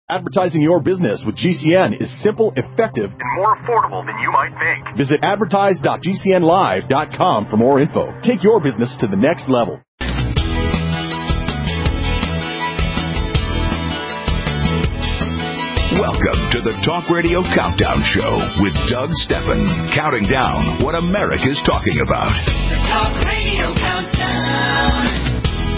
Advertising your business with GCN is simple, effective, and more affordable than you might think. Visit advertise.gcnlive.com for more info. Take your business to the next level. Welcome to the Talk Radio Countdown Show with Doug Steffen, counting down what America's talking about. The Talk Radio Countdown.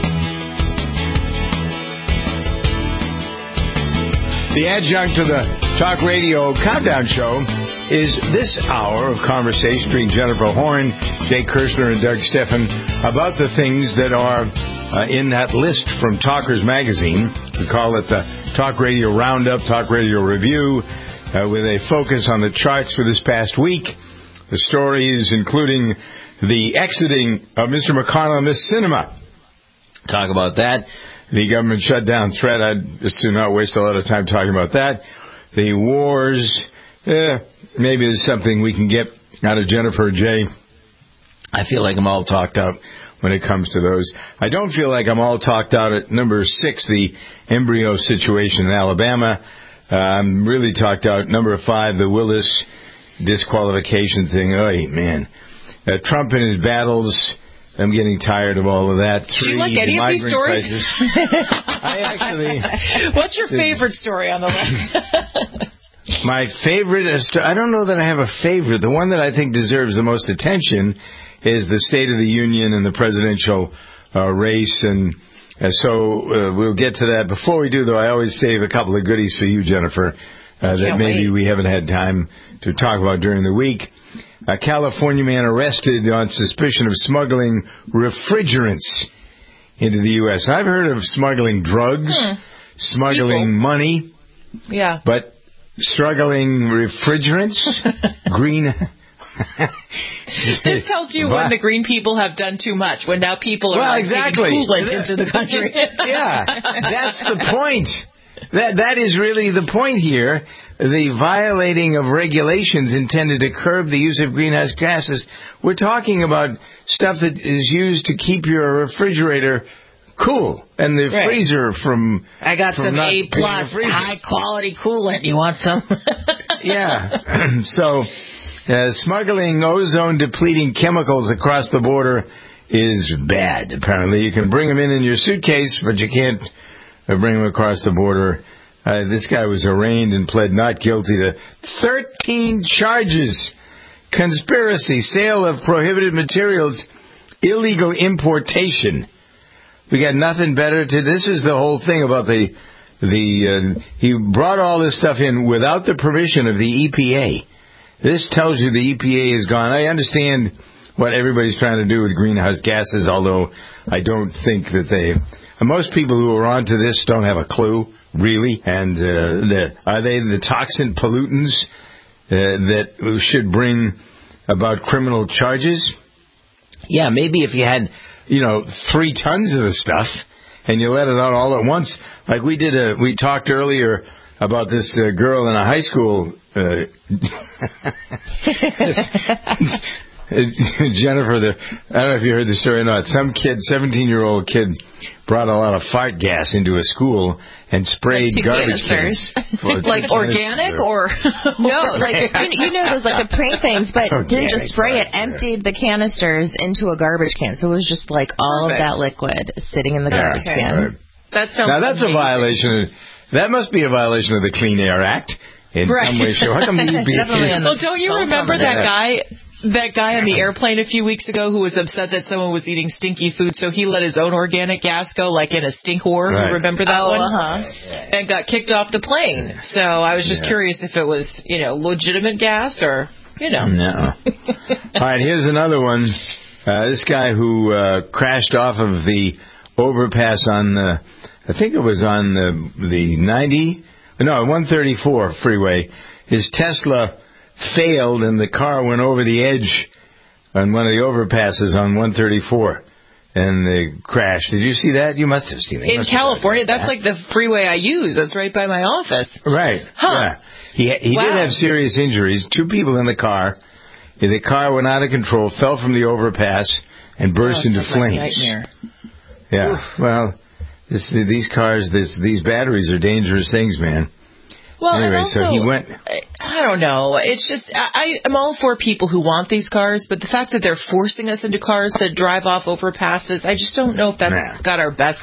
The adjunct to the Talk Radio Countdown Show is this hour of conversation between Jennifer Horn, Jay Kirshner, and Doug Steffen about the things that are in that list from Talkers Magazine. We call it the Talk Radio Roundup, Talk Radio Review, with a focus on the charts for this past week. The stories including the exiting of Mr. McConnell in the cinema. Talk about that. The government shutdown threat, I'd just do not waste a lot of time talking about that. The wars, maybe there's something we can get out of Jennifer Jay. I feel like I'm all talked out when it comes to those. I don't feel like I'm all talked out at number 6, the embryo situation in Alabama. I'm really talked out. Number 5, the Willis disqualification thing. Oh, man. Trump and his battles. I'm getting tired of all of that. 3, do you like any of these stories? I actually... What's your favorite story on the list? My favorite... I don't know that I have a favorite. The one that I think deserves the most attention is the State of the Union and the presidential race. And so we'll get to that. Before we do, though, I always save a couple of goodies for you, Jennifer, that maybe we haven't had time to talk about during the week. A California man arrested on suspicion of smuggling refrigerants into the U.S. I've heard of smuggling drugs, smuggling money, but struggling refrigerants, green... This tells you when the green people have done too much, when now people are taking coolant into the country. Yeah, that's the point. That is really the point here. The violating of regulations intended to curb the use of greenhouse gases. We're talking about stuff that is used to keep your refrigerator cool and the freezer from... I got some A+ high-quality coolant. You want some? Yeah. So, smuggling ozone-depleting chemicals across the border is bad, apparently. You can bring them in your suitcase, but you can't bring them across the border. This guy was arraigned and pled not guilty to 13 charges. Conspiracy, sale of prohibited materials, illegal importation. We got nothing better to... This is the whole thing about he brought all this stuff in without the permission of the EPA. This tells you the EPA is gone. I understand what everybody's trying to do with greenhouse gases, although I don't think that most people who are onto this don't have a clue. Really? And are they the toxin pollutants that should bring about criminal charges? Yeah, maybe if you had, 3 tons of the stuff and you let it out all at once. Like we talked earlier about this girl in a high school. Jennifer, I don't know if you heard the story or not. Some kid, 17-year-old kid, brought a lot of fart gas into a school and sprayed garbage cans. Like organic or... No, like, those like the prank things, but didn't just spray it, emptied the canisters into a garbage can. So it was just like all of that liquid sitting in the garbage can. That sounds that's amazing. A violation. That must be a violation of the Clean Air Act in some way. Sure. How come the EPA... Well, don't you remember that guy... That guy on the airplane a few weeks ago who was upset that someone was eating stinky food, so he let his own organic gas go, like in a stink whore. Right. You remember that one? And got kicked off the plane. So I was just curious if it was, legitimate gas or, No. All right, here's another one. This guy who crashed off of the overpass on, I think it was on the 134 freeway. His Tesla failed and the car went over the edge on one of the overpasses on 134 and they crashed. Did you see that? You must have seen it. In California, that's like the freeway I use. That's right by my office. Right. Huh. Yeah. He did have serious injuries. 2 people in the car. The car went out of control, fell from the overpass, and burst into flames. Nightmare. Yeah. Oof. Well, these cars, these batteries are dangerous things, man. Well, anyway, also, so he went. I don't know. It's just I'm all for people who want these cars, but the fact that they're forcing us into cars that drive off overpasses, I just don't know if that's got our best.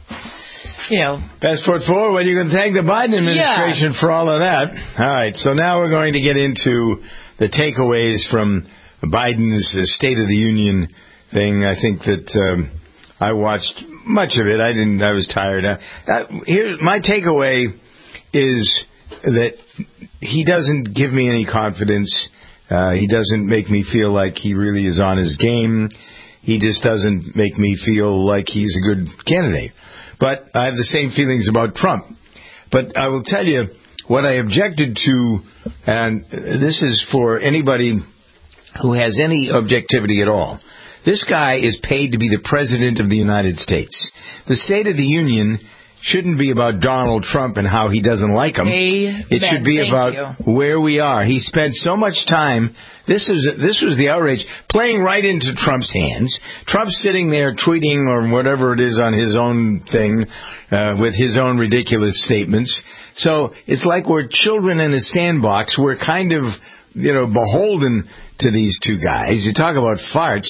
Best foot forward when you can thank the Biden administration for all of that. All right, so now we're going to get into the takeaways from Biden's State of the Union thing. I think that I watched much of it. I was tired. Here, my takeaway is that he doesn't give me any confidence. He doesn't make me feel like he really is on his game. He just doesn't make me feel like he's a good candidate. But I have the same feelings about Trump. But I will tell you what I objected to, and this is for anybody who has any objectivity at all. This guy is paid to be the President of the United States. The State of the Union shouldn't be about Donald Trump and how he doesn't like him. It should be about where we are. He spent so much time. This was the outrage, playing right into Trump's hands. Trump's sitting there tweeting or whatever it is on his own thing with his own ridiculous statements. So it's like we're children in a sandbox. We're kind of, beholden to these two guys. You talk about farts.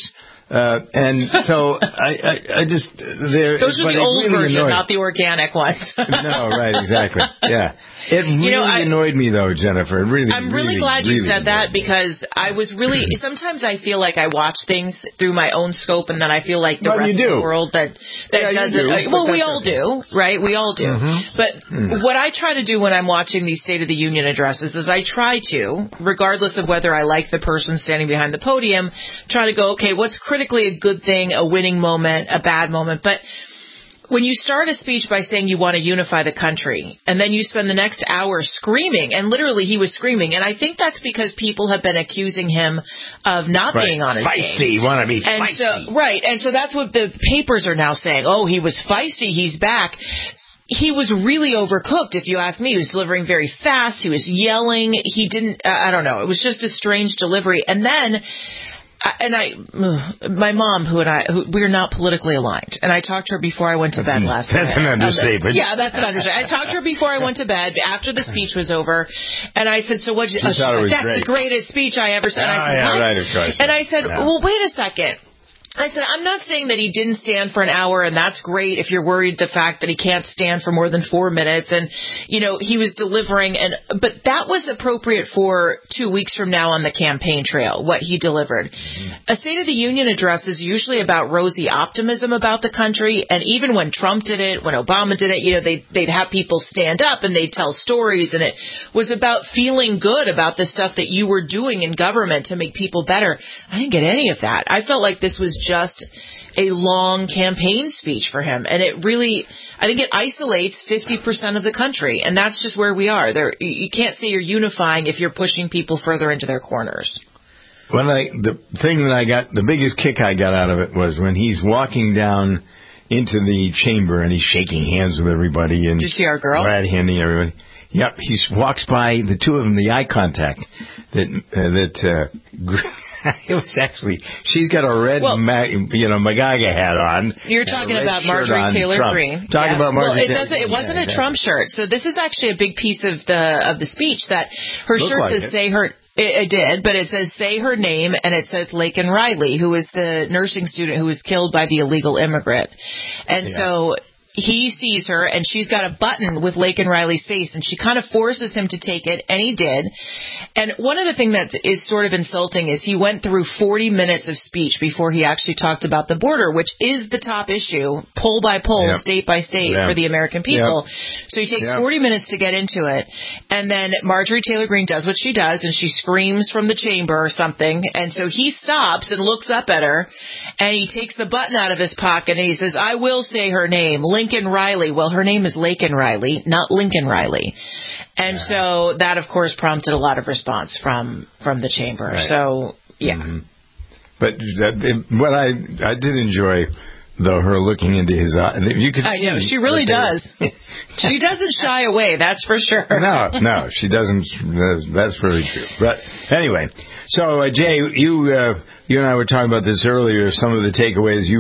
And so I just those are the old version, not the organic ones. No, right, exactly. Yeah, it really annoyed me though, Jennifer. I'm really glad you said that because I was really sometimes I feel like I watch things through my own scope, and then I feel like the rest of the world that doesn't. Well, we all do, right? We all do. Mm-hmm. But what I try to do when I'm watching these State of the Union addresses is I try to, regardless of whether I like the person standing behind the podium, try to go, okay, what's critically a good thing, a winning moment, a bad moment. But when you start a speech by saying you want to unify the country, and then you spend the next hour screaming, and literally he was screaming, and I think that's because people have been accusing him of not being on his game. Want to be feisty. And so that's what the papers are now saying. Oh, he was feisty, he's back. He was really overcooked, if you ask me. He was delivering very fast, he was yelling, he didn't, I don't know, it was just a strange delivery. And then my mom, we're not politically aligned, and I talked to her before I went to bed last night. That's an understatement. Yeah, that's an understatement. I talked to her before I went to bed, after the speech was over, and I said, so what did you that's the greatest speech I ever said. And I said, what? Right, of course. And I said, well, wait a second. I said, I'm not saying that he didn't stand for an hour, and that's great if you're worried the fact that he can't stand for more than 4 minutes, and, he was delivering, but that was appropriate for 2 weeks from now on the campaign trail, what he delivered. Mm-hmm. A State of the Union address is usually about rosy optimism about the country, and even when Trump did it, when Obama did it, they'd have people stand up and they'd tell stories, and it was about feeling good about the stuff that you were doing in government to make people better. I didn't get any of that. I felt like this was just a long campaign speech for him. And it really, I think it isolates 50% of the country. And that's just where we are. You can't say you're unifying if you're pushing people further into their corners. The biggest kick I got out of it was when he's walking down into the chamber and he's shaking hands with everybody. And did you see our girl? Glad handing everybody. Yep, he walks by the two of them, the eye contact it was actually, she's got a red, MAGA hat on. You're talking about Marjorie Taylor Greene. Talking about Marjorie Taylor Greene. It wasn't a Trump shirt. So this is actually a big piece of the speech that her shirt says say her. It did, but it says say her name, and it says Laken Riley, who is the nursing student who was killed by the illegal immigrant. And so he sees her, and she's got a button with Laken Riley's face, and she kind of forces him to take it, and he did. And one of the things that is sort of insulting is he went through 40 minutes of speech before he actually talked about the border, which is the top issue, poll by poll, state by state, for the American people. So he takes 40 minutes to get into it, and then Marjorie Taylor Greene does what she does, and she screams from the chamber or something, and so he stops and looks up at her, and he takes the button out of his pocket, and he says, I will say her name, Lincoln Riley. Well, her name is Laken Riley, not Lincoln Riley. And so that, of course, prompted a lot of response from the chamber. Right. So, yeah. Mm-hmm. But what I did enjoy, though, her looking into his eyes. You could see, she really does. She doesn't shy away, that's for sure. No, she doesn't. That's very true. But anyway, so Jay, you and I were talking about this earlier. Some of the takeaways. You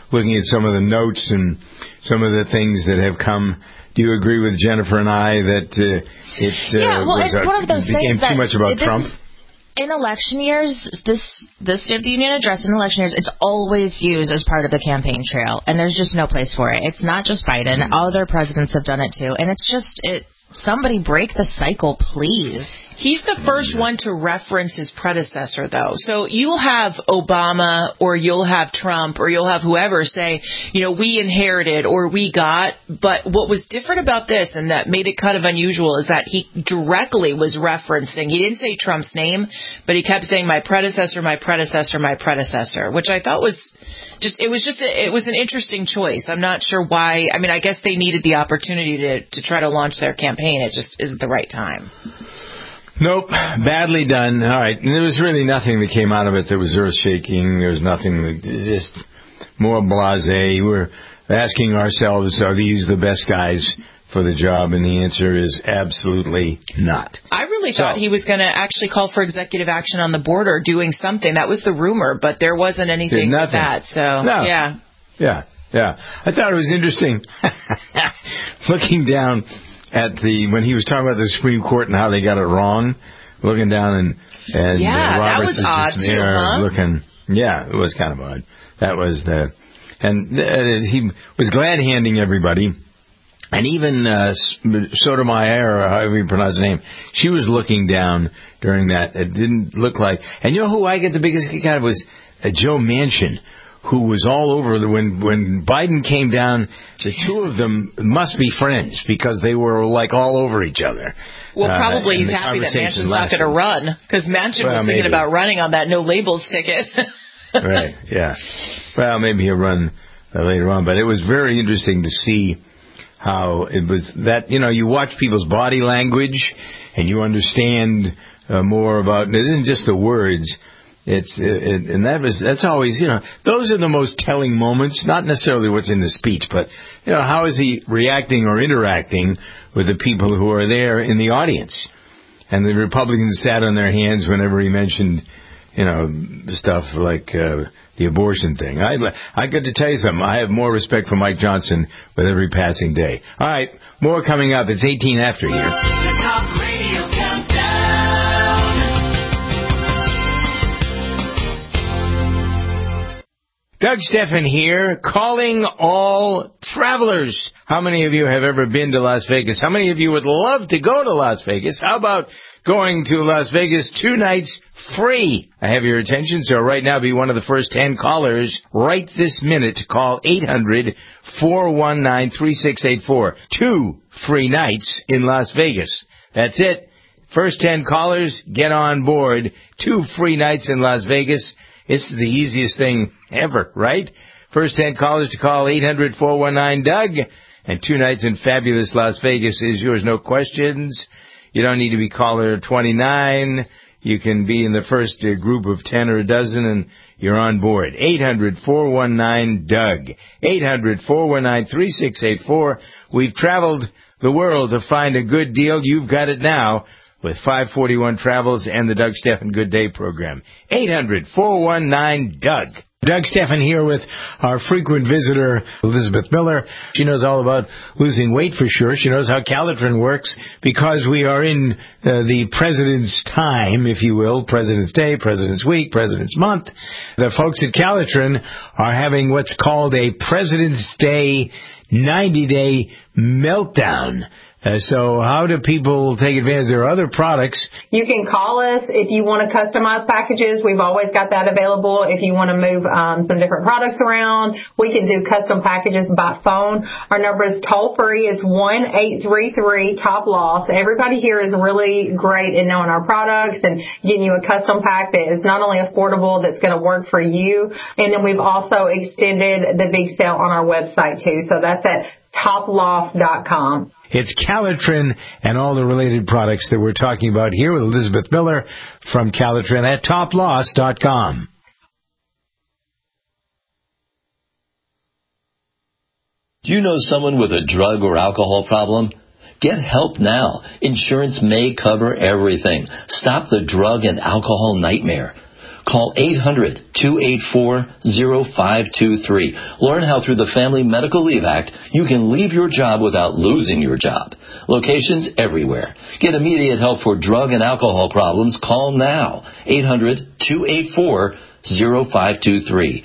looking at some of the notes and some of the things that have come. Do you agree with Jennifer and I that it's one of those became things too much about Trump? In election years, this State of the Union address in election years, it's always used as part of the campaign trail, and there's just no place for it. It's not just Biden. Other presidents have done it too, and it's just somebody break the cycle, please. He's the first one to reference his predecessor, though. So you'll have Obama or you'll have Trump or you'll have whoever say, we inherited or we got. But what was different about this and that made it kind of unusual is that he directly was referencing. He didn't say Trump's name, but he kept saying my predecessor, my predecessor, my predecessor, which I thought was it was an interesting choice. I'm not sure why. I mean, I guess they needed the opportunity to try to launch their campaign. It just isn't the right time. Nope, badly done. All right, and there was really nothing that came out of it that was earth-shaking. There was nothing that just more blasé. We're asking ourselves, are these the best guys for the job? And the answer is absolutely not. I really thought he was going to actually call for executive action on the border, doing something. That was the rumor, but there wasn't anything with that. So, no. Yeah. I thought it was interesting looking down at when he was talking about the Supreme Court and how they got it wrong, looking down and Roberts that was odd just there too, huh? looking. Yeah, it was kind of odd. That was he was glad handing everybody, and even Sotomayor, or however you pronounce the name, she was looking down during that. It didn't look like. And you know who I get the biggest kick out of was Joe Manchin, who was all over when Biden came down. The two of them must be friends because they were like all over each other. Well, probably he's happy that Manchin's not going to run because Manchin was thinking about running on that no labels ticket. Right, yeah. Well, maybe he'll run later on, but it was very interesting to see how it was that, you watch people's body language and you understand more about, it isn't just the words. And that's always, those are the most telling moments, not necessarily what's in the speech, but, how is he reacting or interacting with the people who are there in the audience? And the Republicans sat on their hands whenever he mentioned, stuff like the abortion thing. I got to tell you something. I have more respect for Mike Johnson with every passing day. All right, more coming up. It's 18 after here. The Talk Radio Countdown. Doug Steffen here, calling all travelers. How many of you have ever been to Las Vegas? How many of you would love to go to Las Vegas? How about going to Las Vegas 2 nights free? I have your attention, so right now be one of the first 10 callers right this minute to call 800-419-3684. 2 free nights in Las Vegas. That's it. First 10 callers, get on board. 2 free nights in Las Vegas. It's the easiest thing ever, right? First 10 callers to call 800-419-DOUG. And 2 nights in fabulous Las Vegas is yours, no questions. You don't need to be caller 29. You can be in the first group of 10 or a dozen, and you're on board. 800-419-DOUG. 800-419-3684. We've traveled the world to find a good deal. You've got it now with 541 Travels and the Doug Steffen Good Day program. 800-419-DOUG. Doug Steffen here with our frequent visitor, Elizabeth Miller. She knows all about losing weight for sure. She knows how Calitrin works because we are in the President's time, if you will, President's Day, President's Week, President's Month. The folks at Calitrin are having what's called a President's Day 90-day meltdown. So how do people take advantage? There are other products. You can call us if you want to customize packages. We've always got that available. If you want to move some different products around, we can do custom packages by phone. Our number is toll free. It's 1-833-TOP-LOSS. Everybody here is really great in knowing our products and getting you a custom pack that is not only affordable, that's going to work for you. And then we've also extended the big sale on our website too. So that's at toploss.com. It's Calitrin and all the related products that we're talking about here with Elizabeth Miller from Calitrin at toploss.com. Do you know someone with a drug or alcohol problem? Get help now. Insurance may cover everything. Stop the drug and alcohol nightmare. Call 800-284-0523. Learn how through the Family Medical Leave Act, you can leave your job without losing your job. Locations everywhere. Get immediate help for drug and alcohol problems. Call now. 800-284-0523.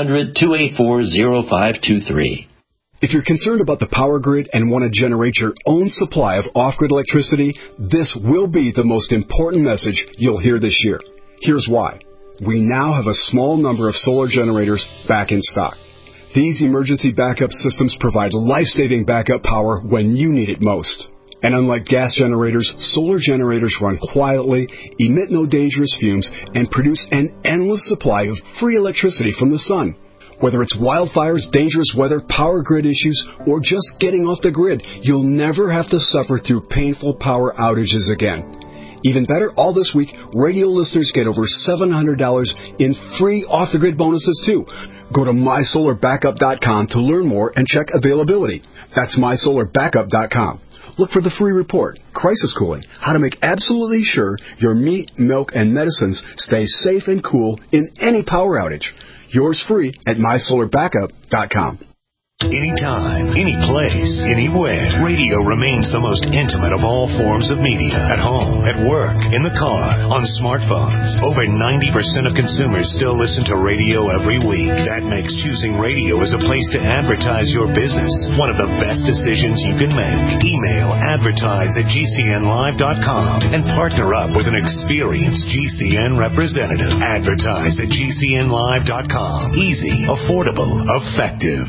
800-284-0523. If you're concerned about the power grid and want to generate your own supply of off-grid electricity, this will be the most important message you'll hear this year. Here's why. We now have a small number of solar generators back in stock. These emergency backup systems provide life-saving backup power when you need it most. And unlike gas generators, solar generators run quietly, emit no dangerous fumes, and produce an endless supply of free electricity from the sun. Whether it's wildfires, dangerous weather, power grid issues, or just getting off the grid, you'll never have to suffer through painful power outages again. Even better, all this week, radio listeners get over $700 in free off-the-grid bonuses, too. Go to MySolarBackup.com to learn more and check availability. That's MySolarBackup.com. Look for the free report, Crisis Cooling, how to make absolutely sure your meat, milk, and medicines stay safe and cool in any power outage. Yours free at MySolarBackup.com. Anytime, any place, anywhere, radio remains the most intimate of all forms of media. At home, at work, in the car, on smartphones. Over 90% of consumers still listen to radio every week. That makes choosing radio as a place to advertise your business one of the best decisions you can make. Email advertise@gcnlive.com and partner up with an experienced GCN representative. Advertise at gcnlive.com. Easy, affordable, effective.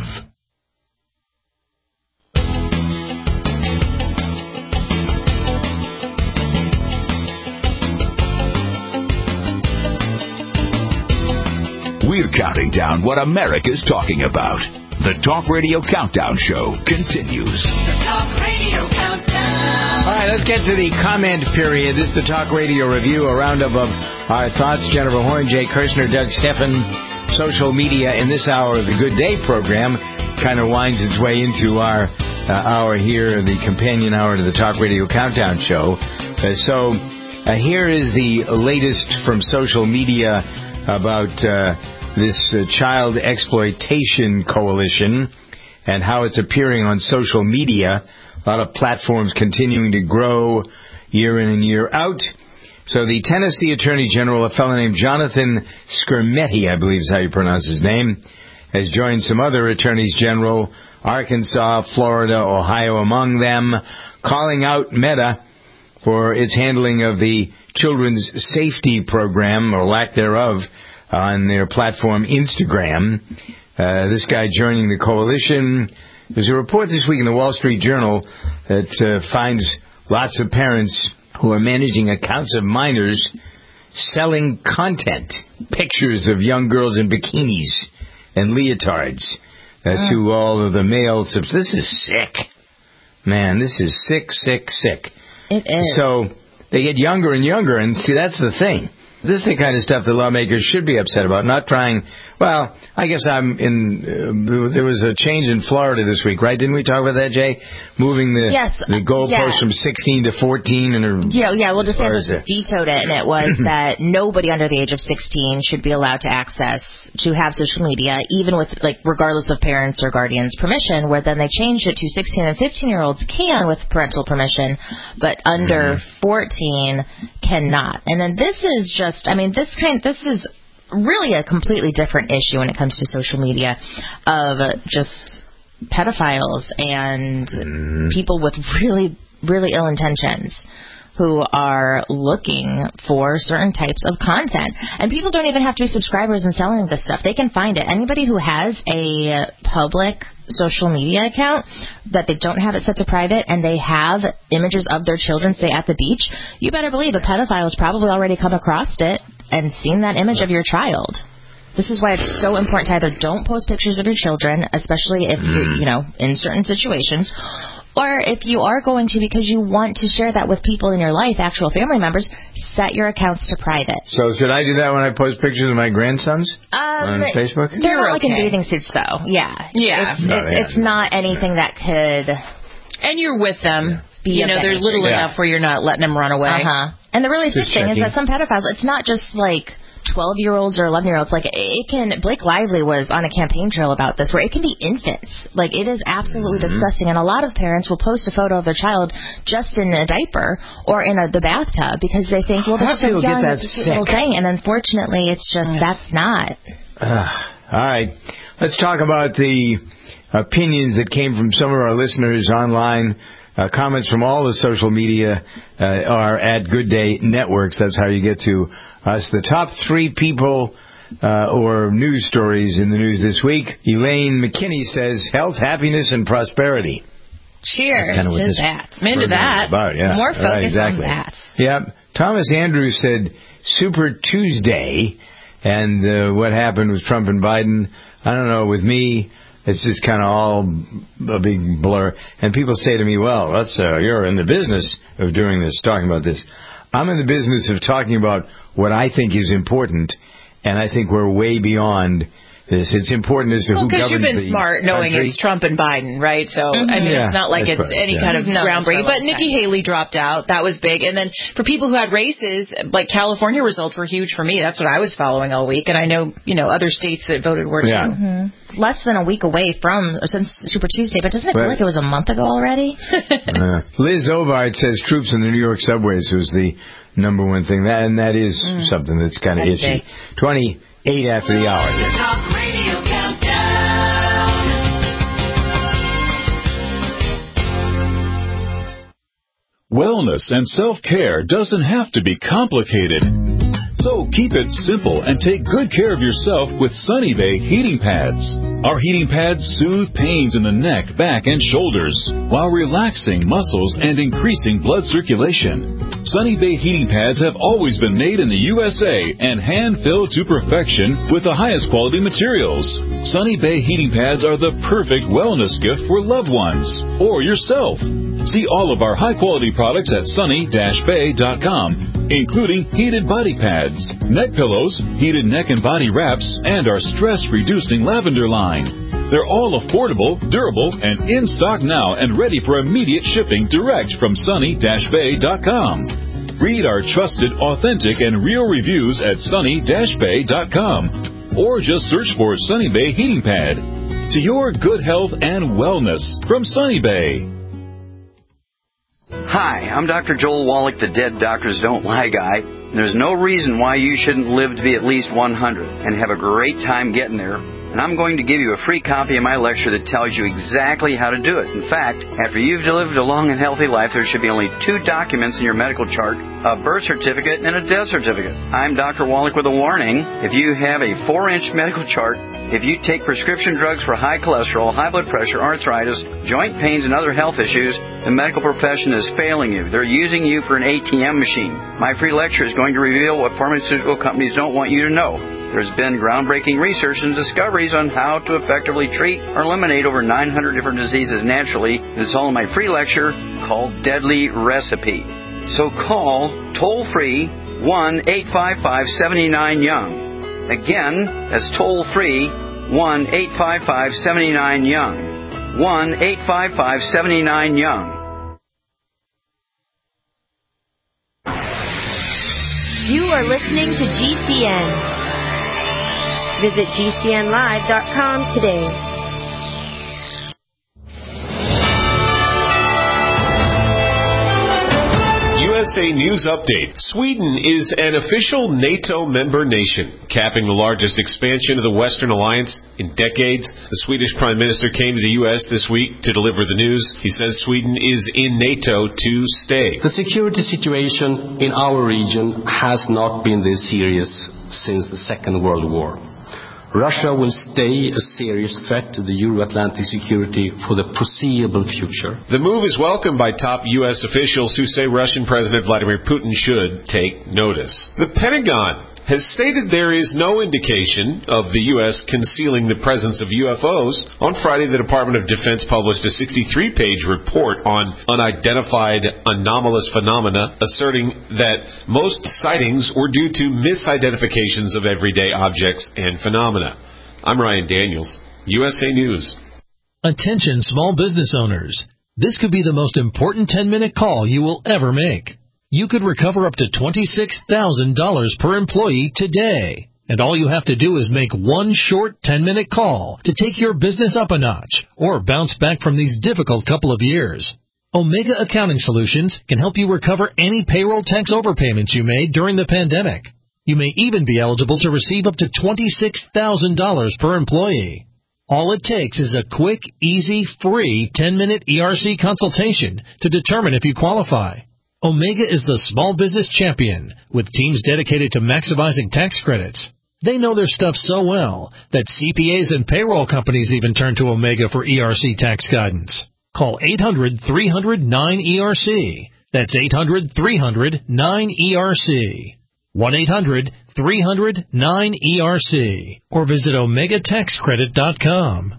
We're counting down what America's talking about. The Talk Radio Countdown Show continues. The Talk Radio Countdown. All right, let's get to the comment period. This is the Talk Radio Review, a roundup of our thoughts. Jennifer Horn, Jay Kirshner, Doug Steffen, social media in this hour of the Good Day program kind of winds its way into our hour here, the companion hour to the Talk Radio Countdown Show. So here is the latest from social media about this child exploitation coalition and how it's appearing on social media. A lot of platforms continuing to grow year in and year out. So the Tennessee Attorney General, a fellow named Jonathan Skrmetti, I believe is how you pronounce his name, has joined some other attorneys general, Arkansas, Florida, Ohio among them, calling out Meta for its handling of the Children's Safety Program, or lack thereof, on their platform Instagram. This guy joining the coalition. There's a report this week in the Wall Street Journal that finds lots of parents who are managing accounts of minors selling content, pictures of young girls in bikinis and leotards to all of the male subs. This is sick. Man, this is sick, sick, sick. It is. So they get younger and younger, and see, that's the thing. This is the kind of stuff that lawmakers should be upset about, not trying. Well, I guess there was a change in Florida this week, right? Didn't we talk about that, Jay? Moving the goalpost from 16 to 14. Well, DeSantis vetoed it, and it was that nobody under the age of 16 should be allowed to have social media, even with, regardless of parents or guardians' permission, where then they changed it to 16 and 15-year-olds can with parental permission, but under 14 cannot. And then this is just, this is really a completely different issue when it comes to social media of just pedophiles and people with really, really ill intentions who are looking for certain types of content. And people don't even have to be subscribers and selling this stuff. They can find it. Anybody who has a public social media account that they don't have it set to private and they have images of their children, say, at the beach, you better believe a pedophile has probably already come across it and seen that image of your child. This is why it's so important to either don't post pictures of your children, especially if you're, in certain situations, or if you are going to because you want to share that with people in your life, actual family members, set your accounts to private. So should I do that when I post pictures of my grandsons on Facebook? They're not in bathing suits, though. Yeah. It's not anything that could... And you're with them. They're little enough where you're not letting them run away. And the really sick thing is that some pedophiles, it's not just 12-year-olds or 11-year-olds. Like, Blake Lively was on a campaign trail about this, where it can be infants. Like, it is absolutely disgusting. And a lot of parents will post a photo of their child just in a diaper or in the bathtub because they think, well, they're so young, it's a cute little thing. And unfortunately, it's just, that's not. All right. Let's talk about the opinions that came from some of our listeners online. Comments from all the social media are at Good Day Networks. That's how you get to us. The top 3 people or news stories in the news this week. Elaine McKinney says health, happiness, and prosperity. Cheers to that. I'm into that. About, yeah. More focus exactly. on that. Yeah. Thomas Andrews said Super Tuesday, and what happened with Trump and Biden. I don't know. With me, it's just kind of all a big blur. And people say to me, well, you're in the business of doing this, talking about this. I'm in the business of talking about what I think is important, and I think we're way beyond this. It's important as to who governs the because you've been smart knowing country. it's Trump and Biden, right? So, I mean, it's not like it's any kind of groundbreaking. But Nikki Haley dropped out. That was big. And then for people who had races, like California results were huge for me. That's what I was following all week. And I know, other states that voted were too. Less than a week away since Super Tuesday, but doesn't it feel like it was a month ago already? Liz Ovard says troops in the New York subways was the number one thing. That is something that's kind of itchy. 28 after the hour here. Talk Radio Countdown. Wellness and self-care doesn't have to be complicated. So keep it simple and take good care of yourself with Sunny Bay heating pads. Our heating pads soothe pains in the neck, back, and shoulders while relaxing muscles and increasing blood circulation. Sunny Bay heating pads have always been made in the USA and hand-filled to perfection with the highest quality materials. Sunny Bay heating pads are the perfect wellness gift for loved ones or yourself. See all of our high-quality products at sunny-bay.com, including heated body pads, neck pillows, heated neck and body wraps, and our stress-reducing lavender line. They're all affordable, durable, and in stock now and ready for immediate shipping direct from sunny-bay.com. Read our trusted, authentic, and real reviews at sunny-bay.com, or just search for Sunny Bay Heating Pad. To your good health and wellness from Sunny Bay. Hi, I'm Dr. Joel Wallach, the Dead Doctors Don't Lie guy. There's no reason why you shouldn't live to be at least 100 and have a great time getting there. And I'm going to give you a free copy of my lecture that tells you exactly how to do it. In fact, after you've lived a long and healthy life, there should be only 2 documents in your medical chart, a birth certificate and a death certificate. I'm Dr. Wallach with a warning. If you have a 4-inch medical chart, if you take prescription drugs for high cholesterol, high blood pressure, arthritis, joint pains, and other health issues, the medical profession is failing you. They're using you for an ATM machine. My free lecture is going to reveal what pharmaceutical companies don't want you to know. There's been groundbreaking research and discoveries on how to effectively treat or eliminate over 900 different diseases naturally. It's all in my free lecture called Deadly Recipe. So call toll-free 1-855-79-YOUNG. Again, that's toll-free 1-855-79-YOUNG. 1-855-79-YOUNG. You are listening to GCN. Visit GCNlive.com today. USA News Update. Sweden is an official NATO member nation, capping the largest expansion of the Western Alliance in decades. The Swedish Prime Minister came to the U.S. this week to deliver the news. He says Sweden is in NATO to stay. The security situation in our region has not been this serious since the Second World War. Russia will stay a serious threat to the Euro-Atlantic security for the foreseeable future. The move is welcomed by top U.S. officials who say Russian President Vladimir Putin should take notice. The Pentagon has stated there is no indication of the U.S. concealing the presence of UFOs. On Friday, the Department of Defense published a 63-page report on unidentified anomalous phenomena, asserting that most sightings were due to misidentifications of everyday objects and phenomena. I'm Ryan Daniels, USA News. Attention small business owners. This could be the most important 10-minute call you will ever make. You could recover up to $26,000 per employee today. And all you have to do is make one short 10-minute call to take your business up a notch or bounce back from these difficult couple of years. Omega Accounting Solutions can help you recover any payroll tax overpayments you made during the pandemic. You may even be eligible to receive up to $26,000 per employee. All it takes is a quick, easy, free 10-minute ERC consultation to determine if you qualify. Omega is the small business champion with teams dedicated to maximizing tax credits. They know their stuff so well that CPAs and payroll companies even turn to Omega for ERC tax guidance. Call 800-300-9ERC. That's 800-300-9ERC. 1-800-300-9ERC. Or visit OmegaTaxCredit.com.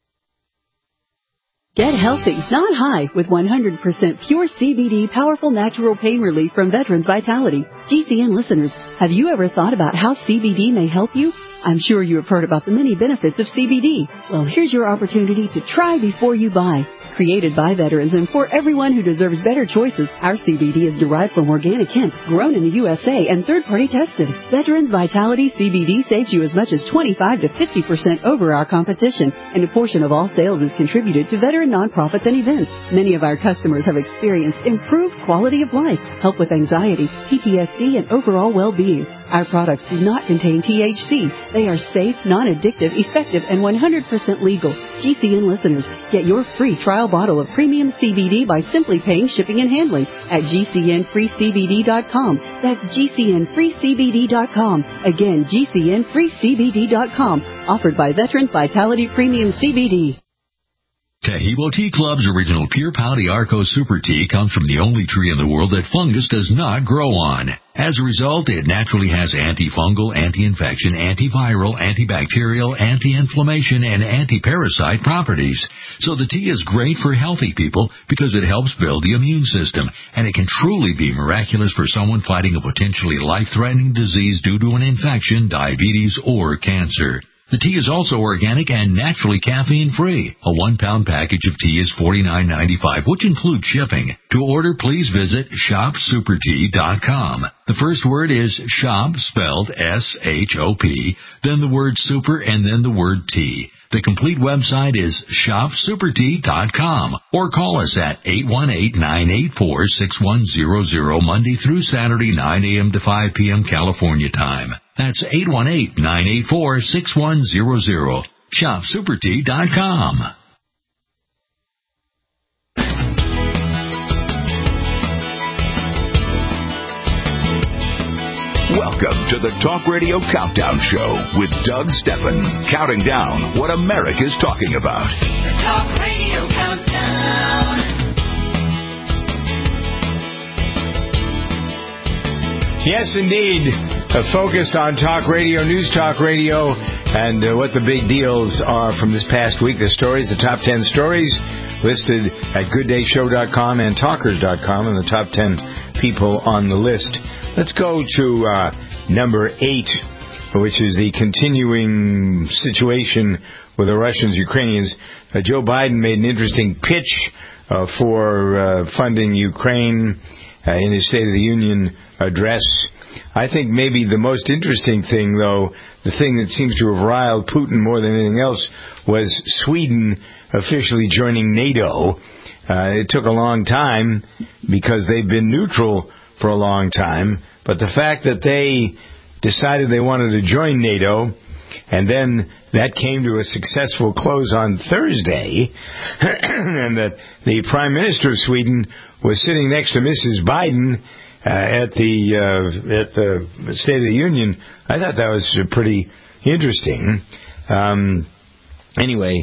Get healthy, not high, with 100% pure CBD powerful natural pain relief from Veterans Vitality. GCN listeners, have you ever thought about how CBD may help you? I'm sure you have heard about the many benefits of CBD. Well, here's your opportunity to try before you buy. Created by veterans and for everyone who deserves better choices, our CBD is derived from organic hemp, grown in the USA, and third-party tested. Veterans Vitality CBD saves you as much as 25 to 50% over our competition, and a portion of all sales is contributed to veteran nonprofits and events. Many of our customers have experienced improved quality of life, help with anxiety, PTSD, and overall well-being. Our products do not contain THC. They are safe, non-addictive, effective, and 100% legal. GCN listeners, get your free trial bottle of premium CBD by simply paying shipping and handling at GCNFreeCBD.com. That's GCNFreeCBD.com. Again, GCNFreeCBD.com. Offered by Veterans Vitality Premium CBD. Tahibo Tea Club's original Pure Pau d'Arco Super Tea comes from the only tree in the world that fungus does not grow on. As a result, it naturally has antifungal, anti-infection, antiviral, antibacterial, anti-inflammation, and anti-parasite properties. So the tea is great for healthy people because it helps build the immune system, and it can truly be miraculous for someone fighting a potentially life-threatening disease due to an infection, diabetes, or cancer. The tea is also organic and naturally caffeine-free. A 1-pound package of tea is $49.95, which includes shipping. To order, please visit shopsupertea.com. The first word is shop, spelled S-H-O-P, then the word super, and then the word tea. The complete website is shopsupertea.com, or call us at 818-984-6100 Monday through Saturday, 9 a.m. to 5 p.m. California time. That's 818-984-6100. shopsupertea.com. Welcome to the Talk Radio Countdown Show with Doug Steffen, counting down what America's talking about. The Talk Radio Countdown. Yes, indeed. A focus on talk radio, news talk radio, and what the big deals are from this past week. The stories, the top 10 stories listed at gooddayshow.com and talkers.com, and the top 10 people on the list. Let's go to number 8, which is the continuing situation with the Russians, Ukrainians. Joe Biden made an interesting pitch for funding Ukraine in his State of the Union address. I think maybe the most interesting thing, though, the thing that seems to have riled Putin more than anything else, was Sweden officially joining NATO. It took a long time because they've been neutral for a long time, but the fact that they decided they wanted to join NATO, and then that came to a successful close on Thursday, and that the Prime Minister of Sweden was sitting next to Mrs. Biden at the State of the Union, I thought that was pretty interesting. Anyway,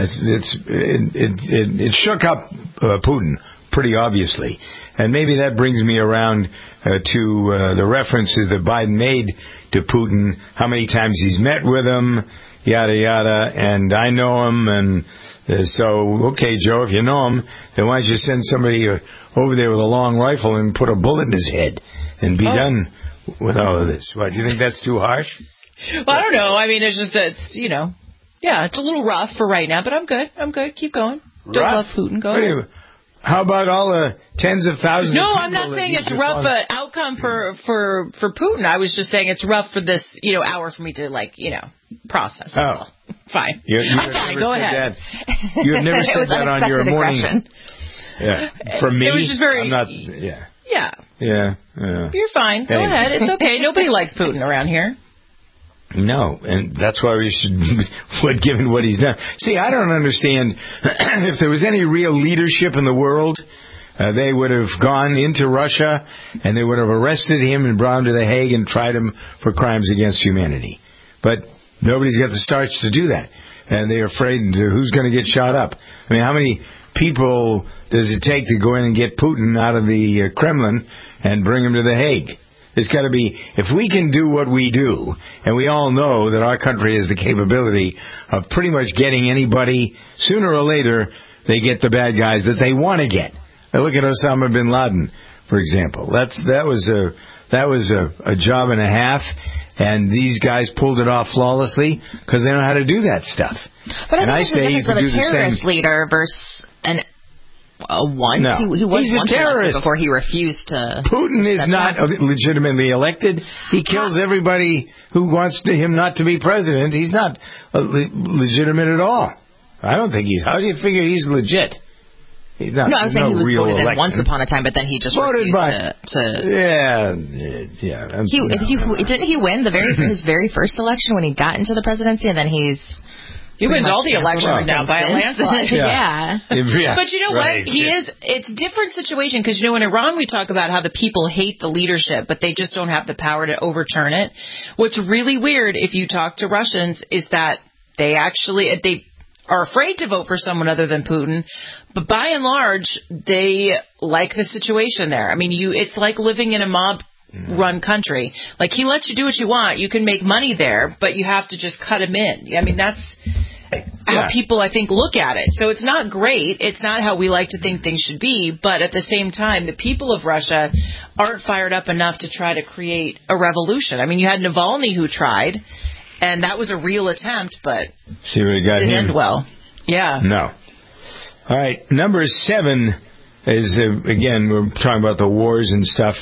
it shook up Putin pretty obviously. And maybe that brings me around to the references that Biden made to Putin, how many times he's met with him, yada, yada, and I know him, and so, okay, Joe, if you know him, then why don't you send somebody over there with a long rifle and put a bullet in his head and be done with all of this? What, do you think that's too harsh? Well, I don't know. I mean, it's just, it's a little rough for right now, but I'm good. Keep going. Don't love Putin. Go ahead. How about all the tens of thousands? No, of I'm not saying it's rough outcome for Putin. I was just saying it's rough for this hour for me to process. Oh, fine. I'm fine. Go ahead. You have never said that on your morning. Aggression. Yeah, for me, it was just very. I'm not. Yeah. Yeah. You're fine. Go ahead. It's okay. Nobody likes Putin around here. No, and that's why we should, given what he's done. See, I don't understand if there was any real leadership in the world, they would have gone into Russia and they would have arrested him and brought him to The Hague and tried him for crimes against humanity. But nobody's got the starch to do that, and they're afraid who's going to get shot up. I mean, how many people does it take to go in and get Putin out of the Kremlin and bring him to The Hague? There's got to be, if we can do what we do, and we all know that our country has the capability of pretty much getting anybody, sooner or later, they get the bad guys that they want to get. Now look at Osama bin Laden, for example. That was a job and a half, and these guys pulled it off flawlessly because they know how to do that stuff. But I think it's a terrorist leader versus an once. No. He was He's a terrorist before he refused to. Putin is not legitimately elected. He kills everybody who wants him not to be president. He's not legitimate at all. I don't think he's. How do you figure he's legit? He's not. No, I was saying he was voted in election. once upon a time, but then he just voted refused to. Yeah. Didn't he win his very first election when he got into the presidency, and then he wins all the elections now by a landslide. Yeah. But you know what? Right. It's a different situation because, in Iran we talk about how the people hate the leadership, but they just don't have the power to overturn it. What's really weird if you talk to Russians is that they are afraid to vote for someone other than Putin, but by and large, they like the situation there. I mean, it's like living in a mob-run country. Like, he lets you do what you want. You can make money there, but you have to just cut him in. I mean, that's how people, I think, look at it. So it's not great. It's not how we like to think things should be, but at the same time, the people of Russia aren't fired up enough to try to create a revolution. I mean, you had Navalny who tried, and that was a real attempt, but didn't end well. Yeah. No. All right. Number 7 is, again, we're talking about the wars and stuff.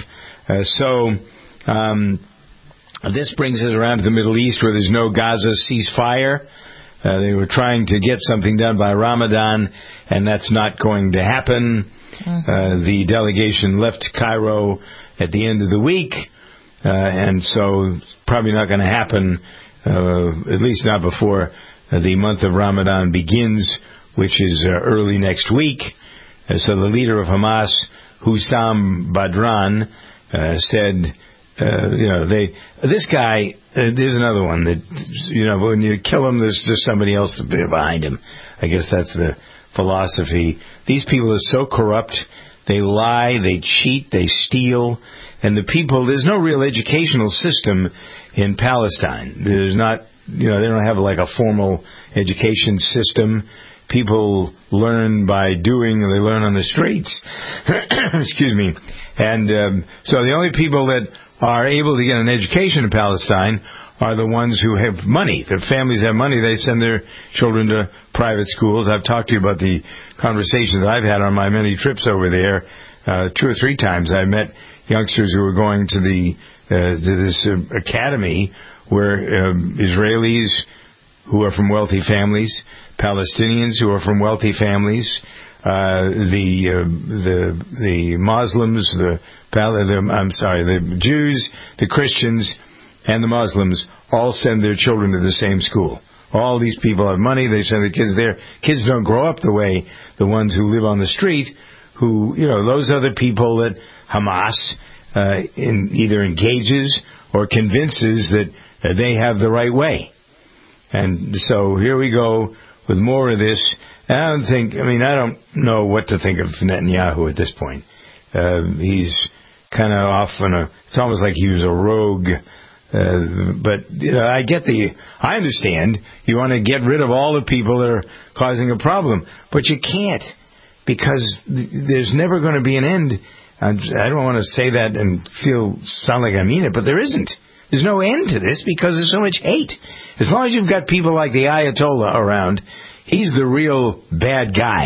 This brings us around to the Middle East where there's no Gaza ceasefire. They were trying to get something done by Ramadan, and that's not going to happen. The delegation left Cairo at the end of the week, and so it's probably not going to happen, at least not before the month of Ramadan begins, which is early next week. So the leader of Hamas, Hussam Badran, said, this guy, there's another one that, when you kill him, there's just somebody else behind him. I guess that's the philosophy. These people are so corrupt. They lie, they cheat, they steal. And there's no real educational system in Palestine. There's not, they don't have like a formal education system. People learn by doing, they learn on the streets. Excuse me. And so the only people that are able to get an education in Palestine are the ones who have money. Their families have money. They send their children to private schools. I've talked to you about the conversations that I've had on my many trips over there. 2 or 3 times I met youngsters who were going to this academy where Israelis who are from wealthy families, Palestinians who are from wealthy families, the Muslims, the Jews, the Christians, and the Muslims all send their children to the same school. All these people have money. They send their kids there. Kids don't grow up the way the ones who live on the street, who, those are the people that Hamas either engages or convinces that they have the right way. And so here we go with more of this. I don't know what to think of Netanyahu at this point. He's kind of off it's almost like he was a rogue. But I understand you want to get rid of all the people that are causing a problem, but you can't, because there's never going to be an end. I don't want to say that and sound like I mean it, but there isn't. There's no end to this because there's so much hate. As long as you've got people like the Ayatollah around, he's the real bad guy.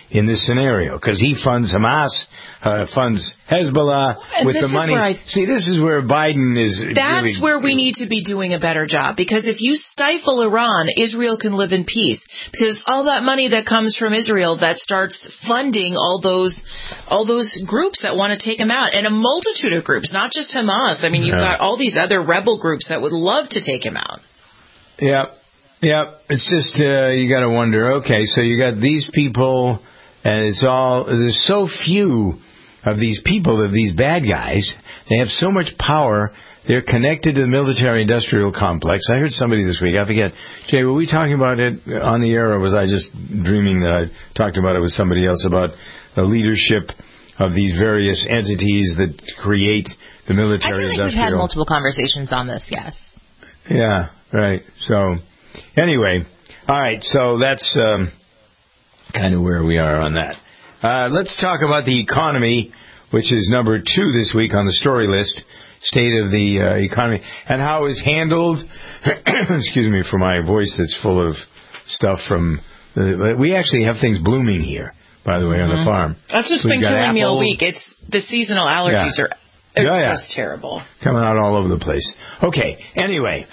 in this scenario because he funds Hamas, funds Hezbollah with the money. See, this is where Biden is. That's really, where we need to be doing a better job, because if you stifle Iran, Israel can live in peace, because all that money that comes from Israel that starts funding all those groups that want to take him out, and a multitude of groups, not just Hamas. I mean, you've got all these other rebel groups that would love to take him out. Yep. It's just you got to wonder. Okay, so you got these people, and there's so few of these people, of these bad guys. They have so much power. They're connected to the military-industrial complex. I heard somebody this week, I forget. Jay, were we talking about it on the air, or was I just dreaming that I talked about it with somebody else, about the leadership of these various entities that create the military-industrial? I feel like we've had multiple conversations on this, yes. Yeah, right. So, anyway, all right, so that's kind of where we are on that. Let's talk about the economy, which is number 2 this week on the story list, state of the economy, and how it's handled. Excuse me for my voice that's full of stuff from... we actually have things blooming here, by the way, on the farm. That's just been killing me all week. It's the seasonal allergies are just terrible. Coming out all over the place. Okay, anyway,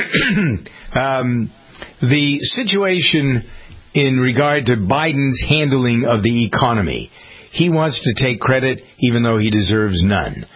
the situation in regard to Biden's handling of the economy. He wants to take credit even though he deserves none.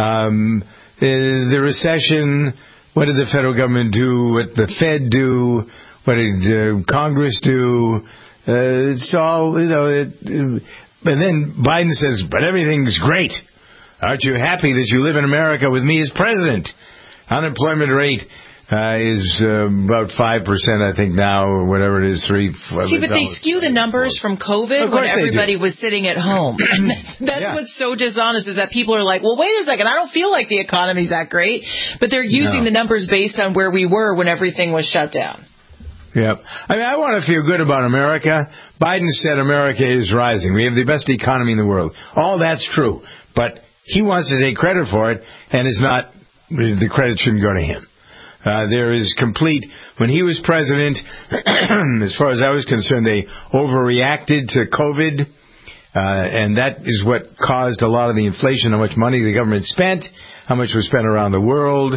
The recession, what did the federal government do? What did the Fed do? What did Congress do? It's all, and then Biden says, but everything's great. Aren't you happy that you live in America with me as president? Unemployment rate is about 5%, I think, now, or whatever it is, 3. See, but they skew the numbers from COVID when everybody was sitting at home. That's what's so dishonest, is that people are like, well, wait a second, I don't feel like the economy's that great. But they're using the numbers based on where we were when everything was shut down. Yep. I mean, I want to feel good about America. Biden said America is rising. We have the best economy in the world. All that's true. But he wants to take credit for it, and it's not, the credit shouldn't go to him. There is complete, when he was president, as far as I was concerned, they overreacted to COVID, and that is what caused a lot of the inflation, how much money the government spent, how much was spent around the world.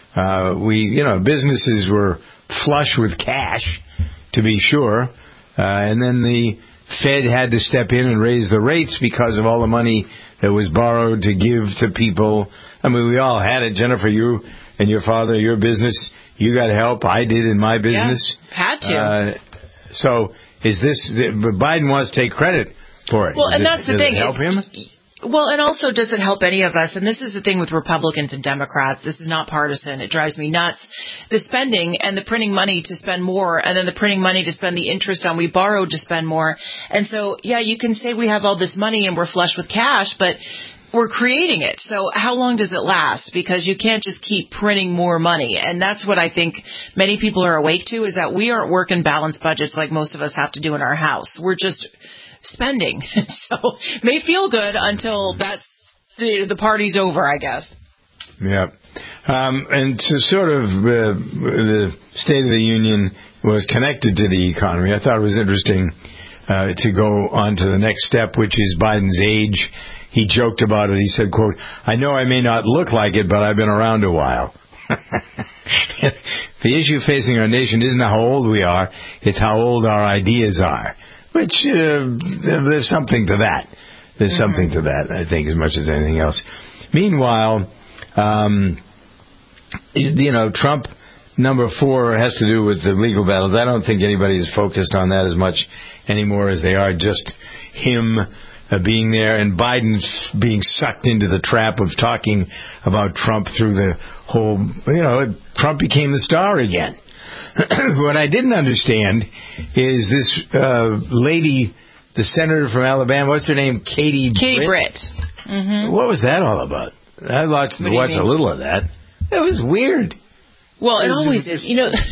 Businesses were flush with cash, to be sure, and then the Fed had to step in and raise the rates because of all the money that was borrowed to give to people. I mean, we all had it. Jennifer, you and your father, your business, you got help. I did in my business. Yeah, had to. So is this, Biden wants to take credit for it. Well, and that's the thing. Does it help him? Well, and also, does it help any of us? And this is the thing with Republicans and Democrats. This is not partisan. It drives me nuts. The spending and the printing money to spend more, and then the printing money to spend the interest on we borrowed to spend more. And so, yeah, you can say we have all this money and we're flush with cash, but we're creating it. So how long does it last? Because you can't just keep printing more money. And that's what I think many people are awake to, is that we aren't working balanced budgets like most of us have to do in our house. We're just spending. So it may feel good until that's the party's over, I guess. Yeah. And to sort of the State of the Union was connected to the economy. I thought it was interesting to go on to the next step, which is Biden's age. He joked about it. He said, quote, I know I may not look like it, but I've been around a while. The issue facing our nation isn't how old we are, it's how old our ideas are. Which, there's something to that. There's something to that, I think, as much as anything else. Meanwhile, Trump, number 4, has to do with the legal battles. I don't think anybody is focused on that as much anymore as they are just him being there and Biden being sucked into the trap of talking about Trump through the whole, Trump became the star again. What I didn't understand is this lady, the senator from Alabama, what's her name? Katie Britt. Mm-hmm. What was that all about? I watched a little of that. It was weird. Well, it always is.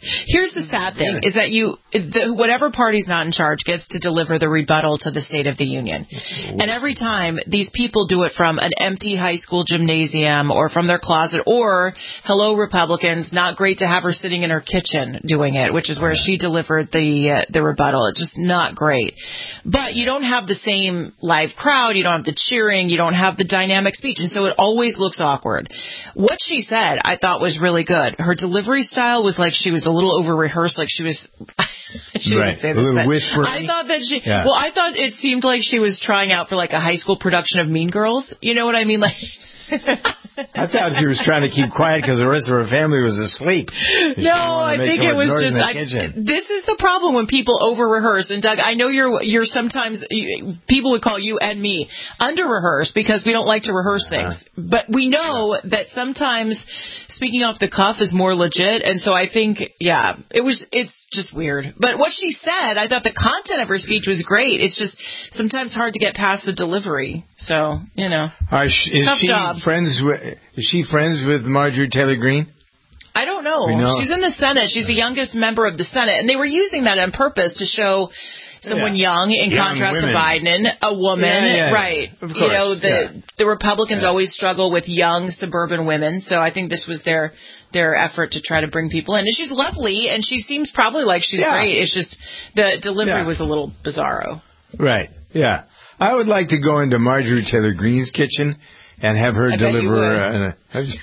Here's the sad thing, is that whatever party's not in charge gets to deliver the rebuttal to the State of the Union. And every time, these people do it from an empty high school gymnasium or from their closet, or, hello, Republicans, not great to have her sitting in her kitchen doing it, which is where she delivered the rebuttal. It's just not great. But you don't have the same live crowd, you don't have the cheering, you don't have the dynamic speech, and so it always looks awkward. What she said, I thought was really good. Her delivery style was like she was a little over-rehearsed, like she was... Right, a little whispery. I thought that I thought it seemed like she was trying out for like a high school production of Mean Girls. You know what I mean? Like... I thought she was trying to keep quiet because the rest of her family was asleep. No, I think it was just this is the problem when people over-rehearse. And Doug, I know you're sometimes, people would call you and me under-rehearse because we don't like to rehearse things. But we know that sometimes speaking off the cuff is more legit. And so I think, it's just weird. But what she said, I thought the content of her speech was great. It's just sometimes hard to get past the delivery. So, tough job. Is she friends with Marjorie Taylor Greene? I don't know. She's in the Senate. She's the youngest member of the Senate. And they were using that on purpose to show someone young in contrast to Biden, a woman. Right. Of course. The Republicans always struggle with young suburban women. So I think this was their effort to try to bring people in. And she's lovely, and she seems probably like she's great. It's just the delivery was a little bizarro. Right. Yeah. I would like to go into Marjorie Taylor Greene's kitchen and have her deliver.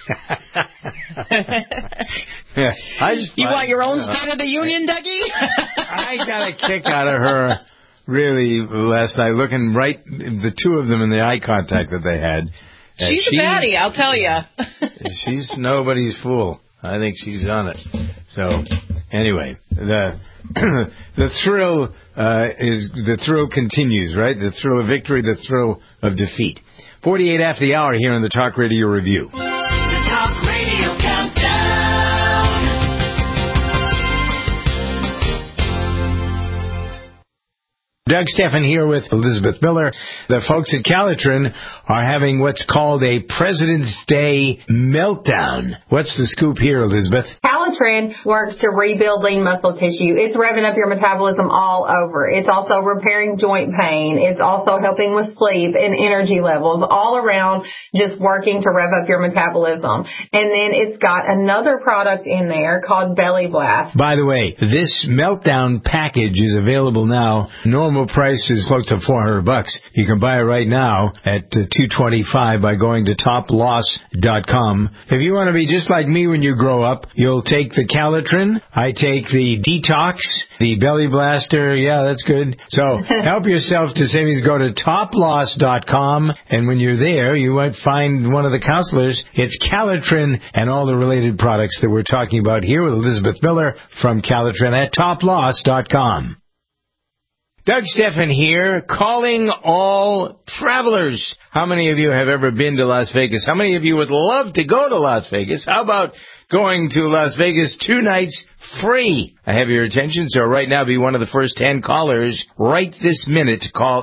You want your own State of the Union, Dougie? I got a kick out of her, really, last night, looking right, the two of them in the eye contact that they had. She's a baddie, I'll tell you. She's nobody's fool. I think she's on it. So, anyway, the thrill continues, right? The thrill of victory, the thrill of defeat. 48 after the hour here on the Talk Radio Review. The Talk Radio Countdown. Doug Stephan here with Elizabeth Miller. The folks at Calitrin are having what's called a President's Day meltdown. What's the scoop here, Elizabeth? Calitrin works to rebuild lean muscle tissue. It's revving up your metabolism all over. It's also repairing joint pain. It's also helping with sleep and energy levels, all around just working to rev up your metabolism. And then it's got another product in there called Belly Blast. By the way, this meltdown package is available now. Normal price is close to $400. You can buy it right now at $225 by going to toploss.com. If you want to be just like me when you grow up, you'll take the Calitrin. I take the Detox, the Belly Blaster. Yeah, that's good. So help yourself to savings. Go to toploss.com, and when you're there, you might find one of the counselors. It's Calitrin and all the related products that we're talking about here with Elizabeth Miller from Calitrin at toploss.com. Doug Stephan here, calling all travelers. How many of you have ever been to Las Vegas? How many of you would love to go to Las Vegas? How about going to Las Vegas 2 nights free? I have your attention, so right now be one of the first 10 callers right this minute to call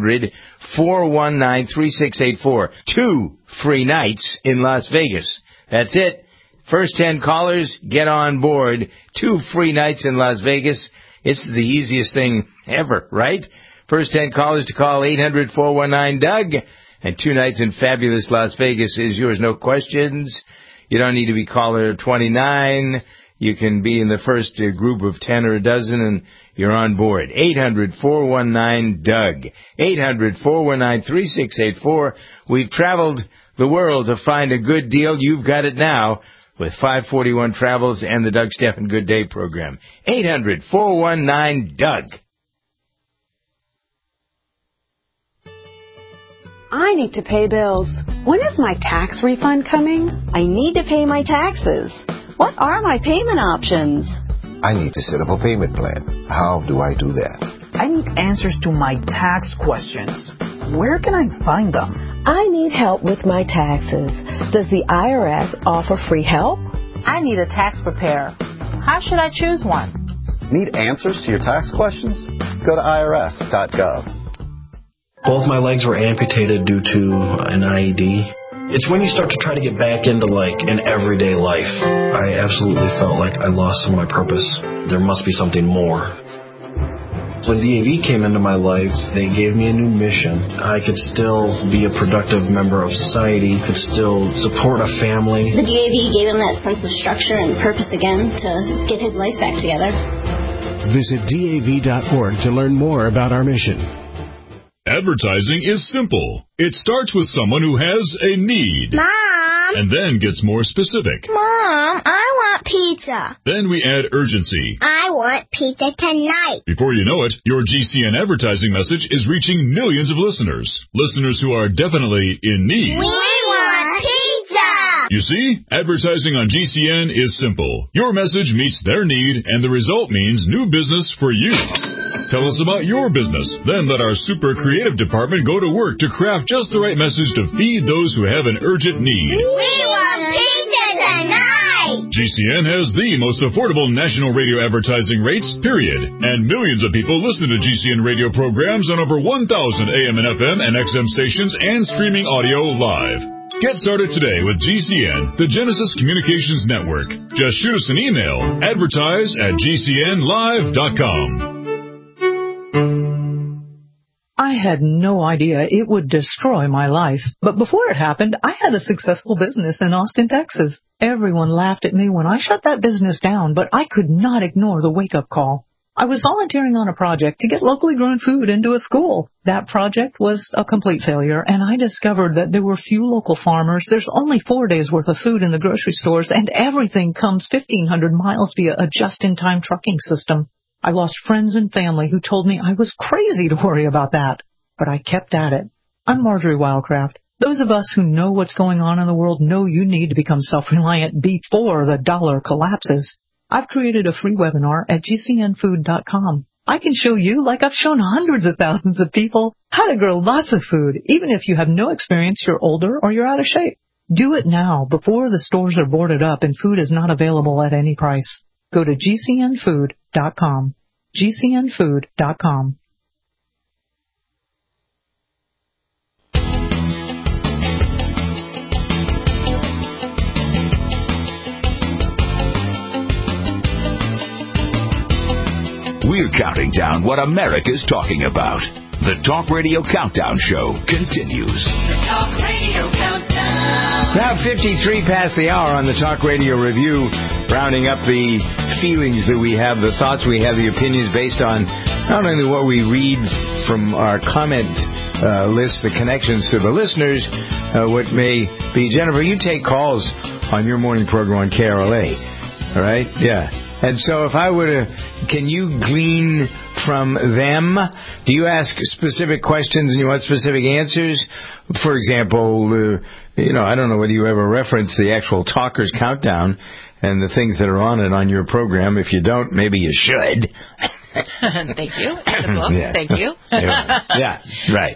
800-419-3684. 2 free nights in Las Vegas. That's it. First 10 callers, get on board. 2 free nights in Las Vegas. It's the easiest thing ever, right? First 10 callers to call 800-419-DOUG. And 2 nights in fabulous Las Vegas is yours, no questions. You don't need to be caller 29. You can be in the first group of 10 or a dozen, and you're on board. 800-419-DOUG. 800-419-3684. We've traveled the world to find a good deal. You've got it now with 541 Travels and the Doug Stephan Good Day program. 800-419-DOUG. I need to pay bills. When is my tax refund coming? I need to pay my taxes. What are my payment options? I need to set up a payment plan. How do I do that? I need answers to my tax questions. Where can I find them? I need help with my taxes. Does the IRS offer free help? I need a tax preparer. How should I choose one? Need answers to your tax questions? Go to irs.gov. Both my legs were amputated due to an IED. It's when you start to try to get back into like an everyday life. I absolutely felt like I lost some of my purpose. There must be something more. When DAV came into my life, they gave me a new mission. I could still be a productive member of society, could still support a family. The DAV gave him that sense of structure and purpose again to get his life back together. Visit DAV.org to learn more about our mission. Advertising is simple. It starts with someone who has a need. Mom! And then gets more specific. Mom, I want pizza. Then we add urgency. I want pizza tonight. Before you know it, your GCN advertising message is reaching millions of listeners. Listeners who are definitely in need. We want pizza! You see, advertising on GCN is simple. Your message meets their need, and the result means new business for you. Tell us about your business. Then let our super creative department go to work to craft just the right message to feed those who have an urgent need. We want pizza tonight! GCN has the most affordable national radio advertising rates, period. And millions of people listen to GCN radio programs on over 1,000 AM and FM and XM stations and streaming audio live. Get started today with GCN, the Genesis Communications Network. Just shoot us an email, advertise@gcnlive.com. I had no idea it would destroy my life. But before it happened, I had a successful business in Austin, Texas. Everyone laughed at me when I shut that business down, but I could not ignore the wake-up call. I was volunteering on a project to get locally grown food into a school. That project was a complete failure, and I discovered that there were few local farmers. There's only 4 days' worth of food in the grocery stores, and everything comes 1,500 miles via a just-in-time trucking system. I lost friends and family who told me I was crazy to worry about that. But I kept at it. I'm Marjorie Wildcraft. Those of us who know what's going on in the world know you need to become self-reliant before the dollar collapses. I've created a free webinar at gcnfood.com. I can show you, like I've shown hundreds of thousands of people, how to grow lots of food, even if you have no experience, you're older, or you're out of shape. Do it now, before the stores are boarded up and food is not available at any price. Go to gcnfood.com. gcnfood.com. We're counting down what America's talking about. The Talk Radio Countdown Show continues. The Talk Radio Countdown. Now 53 past the hour on the Talk Radio Review, rounding up the feelings that we have, the thoughts we have, the opinions based on not only what we read from our comment list, the connections to the listeners, what may be. Jennifer, you take calls on your morning program on KRLA, all right? Yeah. And so if I were to, can you glean from them? Do you ask specific questions and you want specific answers? For example, I don't know whether you ever reference the actual Talkers Countdown and the things that are on it on your program. If you don't, maybe you should. Thank you. The book. Yeah. Thank you. Yeah, right.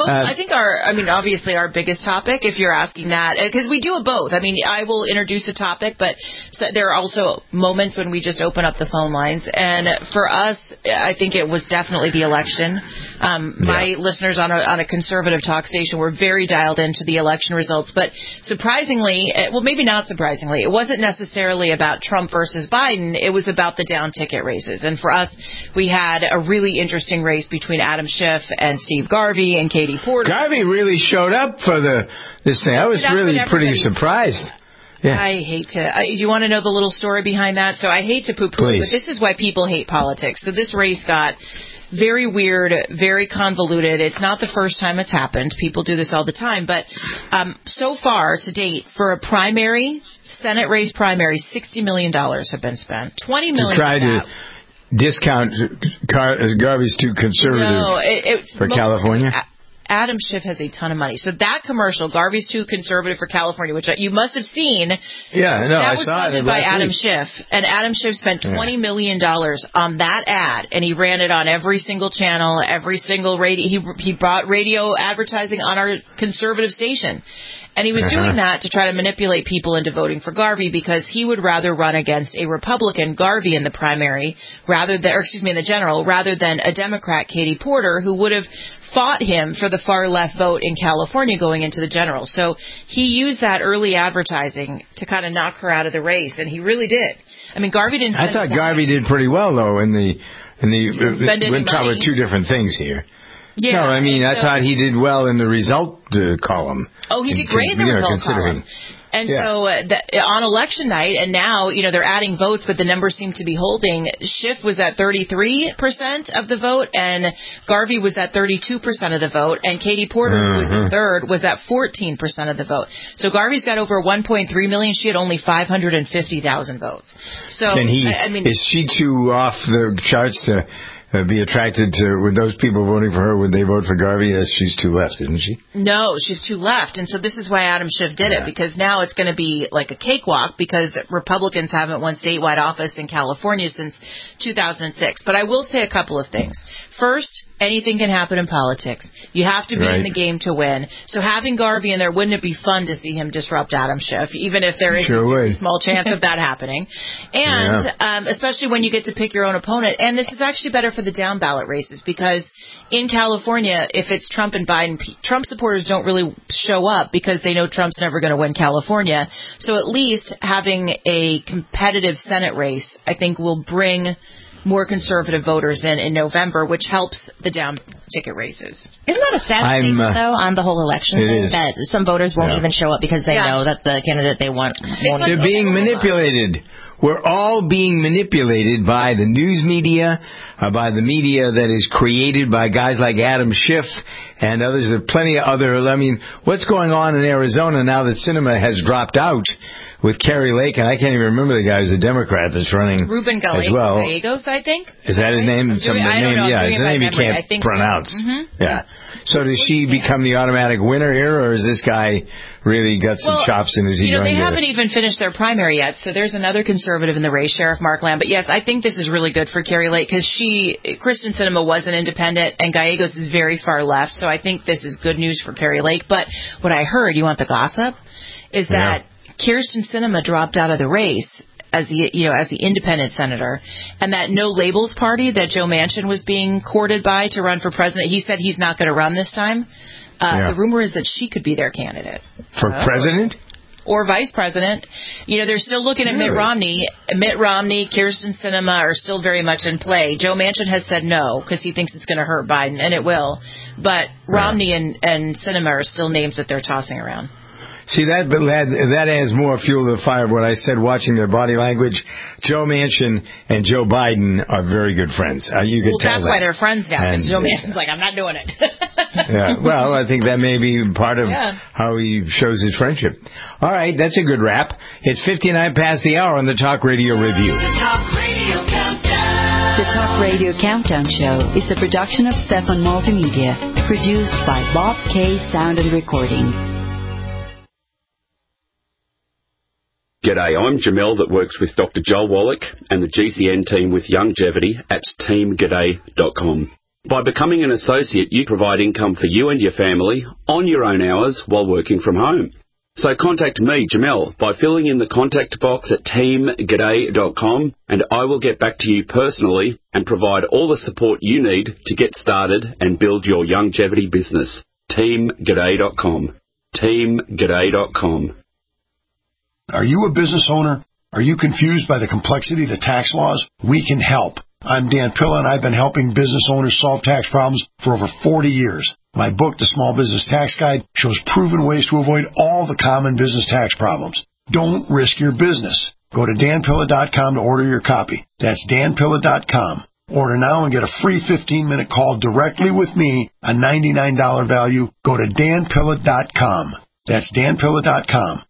Obviously our biggest topic, if you're asking that, because we do it both. I mean, I will introduce a topic, but there are also moments when we just open up the phone lines. And for us, I think it was definitely the election. My listeners on a conservative talk station were very dialed into the election results. But surprisingly, well, maybe not surprisingly, it wasn't necessarily about Trump versus Biden. It was about the down ticket races. And for us, we had a really interesting race between Adam Schiff and Steve Garvey and Katie Porter. Garvey really showed up for this thing. I was really pretty surprised. Yeah. I hate to. Do you want to know the little story behind that? So I hate to poo-poo it, but this is why people hate politics. So this race got very weird, very convoluted. It's not the first time it's happened. People do this all the time. But so far, to date, for a primary, Senate race primary, $60 million have been spent. $20 million to try to discount Garvey's too conservative for California? Adam Schiff has a ton of money. So that commercial, Garvey's too conservative for California, which you must have seen. Yeah, no, I saw it. That was funded by Adam Schiff. And Adam Schiff spent $20 million on that ad, and he ran it on every single channel, every single radio. He brought radio advertising on our conservative station. And he was doing that to try to manipulate people into voting for Garvey because he would rather run against a Republican, Garvey, in the primary, in the general, rather than a Democrat, Katie Porter, who would have fought him for the far left vote in California going into the general. So he used that early advertising to kind of knock her out of the race, and he really did. I mean, Garvey didn't. I thought Garvey did pretty well though we're talking about two different things here. Yeah, no, I mean, I thought he did well in the result column. Oh, he did great in the result column. And so on election night, and now, they're adding votes, but the numbers seem to be holding. Schiff was at 33% of the vote, and Garvey was at 32% of the vote, and Katie Porter, who was in third, was at 14% of the vote. So Garvey's got over 1.3 million. She had only 550,000 votes. So, is she too off the charts to be attracted to, with those people voting for her, would they vote for Garvey? As she's too left, isn't she? No, she's too left. And so this is why Adam Schiff did it, because now it's going to be like a cakewalk because Republicans haven't won statewide office in California since 2006. But I will say a couple of things. First, anything can happen in politics. You have to be in the game to win. So having Garvey in there, wouldn't it be fun to see him disrupt Adam Schiff, even if there is a small chance of that happening? And especially when you get to pick your own opponent. And this is actually better for the down ballot races because in California, if it's Trump and Biden, Trump supporters don't really show up because they know Trump's never going to win California. So at least having a competitive Senate race, I think, will bring more conservative voters in November, which helps the down ticket races. Isn't that a sad statement, though, on the whole election thing, that some voters won't even show up because they know that the candidate they want won't. They're being manipulated. We're all being manipulated by the news media, by the media that is created by guys like Adam Schiff and others. There are plenty of other. I mean, what's going on in Arizona now that Sinema has dropped out with Kerry Lake, and I can't even remember the guy who's a Democrat that's running Ruben as well. Gallegos, I think. Is that his name? I don't know. It's a name you can't pronounce. So. Mm-hmm. Yeah. So does she become the automatic winner here, or is this guy really got some chops in his ego? They haven't even finished their primary yet, so there's another conservative in the race, Sheriff Mark Lamb. But yes, I think this is really good for Kerry Lake because Kristen Sinema was an independent, and Gallegos is very far left, so I think this is good news for Kerry Lake. But what I heard, you want the gossip, is that Kirsten Sinema dropped out of the race as the independent senator, and that No Labels party that Joe Manchin was being courted by to run for president, he said he's not going to run this time. The rumor is that she could be their candidate. For president? Or vice president. They're still looking at Mitt Romney. Mitt Romney, Kirsten Sinema are still very much in play. Joe Manchin has said no because he thinks it's going to hurt Biden, and it will. But Romney and Sinema are still names that they're tossing around. See, that adds more fuel to the fire of what I said, watching their body language. Joe Manchin and Joe Biden are very good friends. You could tell that's why they're friends now, because Joe Manchin's like, I'm not doing it. Well, I think that may be part of how he shows his friendship. All right, that's a good wrap. It's 59 past the hour on the Talk Radio Review. The Talk Radio Countdown. The Talk Radio Countdown Show is a production of Stefan Multimedia, produced by Bob K. Sound and Recording. G'day, I'm Jamel that works with Dr. Joel Wallach and the GCN team with Longevity at teamg'day.com. By becoming an associate, you provide income for you and your family on your own hours while working from home. So contact me, Jamel, by filling in the contact box at teamg'day.com, and I will get back to you personally and provide all the support you need to get started and build your longevity business. teamg'day.com. teamg'day.com. Are you a business owner? Are you confused by the complexity of the tax laws? We can help. I'm Dan Pilla, and I've been helping business owners solve tax problems for over 40 years. My book, The Small Business Tax Guide, shows proven ways to avoid all the common business tax problems. Don't risk your business. Go to danpilla.com to order your copy. That's danpilla.com. Order now and get a free 15-minute call directly with me, a $99 value. Go to danpilla.com. That's danpilla.com.